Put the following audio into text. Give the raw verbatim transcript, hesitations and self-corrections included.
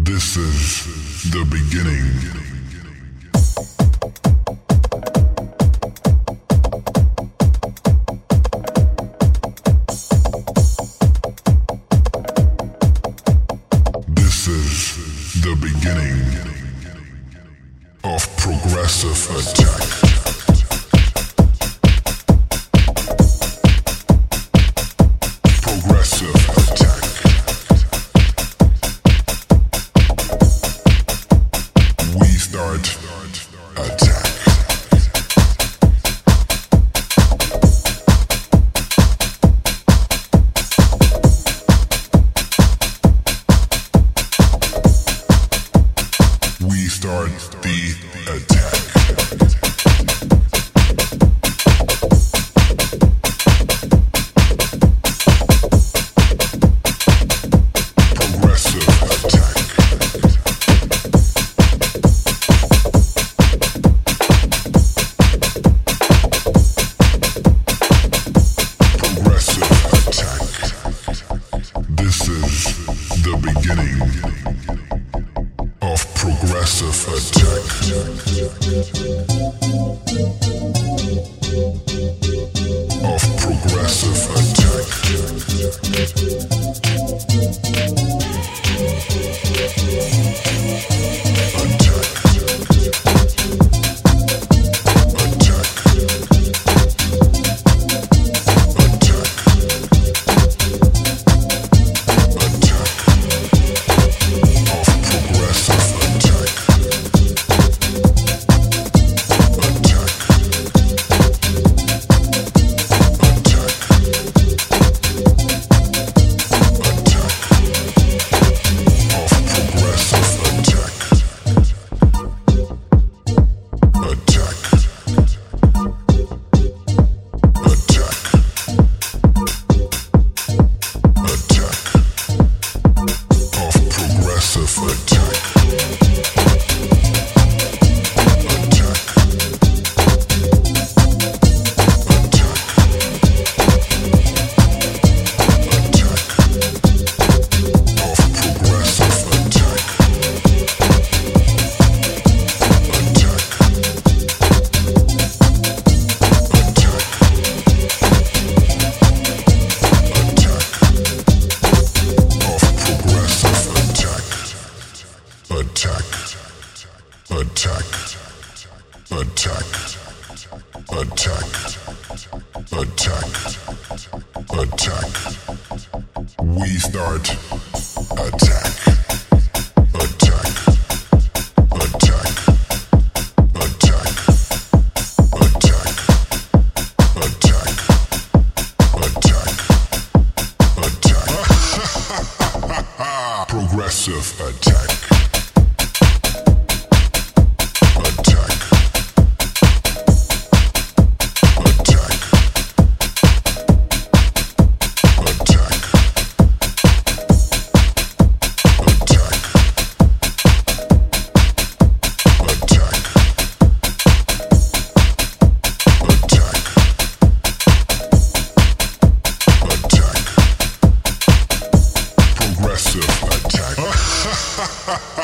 This is the beginning. This is the beginning of progressive attack. Start the attack. Progressive attack. Progressive attack. This is the beginning of progressive attack. Of progressive attack. Attack. Attack. Attack, attack, attack, attack, attack. We start attack, attack, attack, attack, attack, attack, attack, attack. Progressive attack. Progressive attack.